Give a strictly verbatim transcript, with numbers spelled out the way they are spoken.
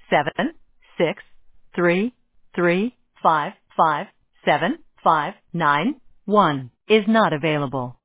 seven six three three five five seven five nine one is not available.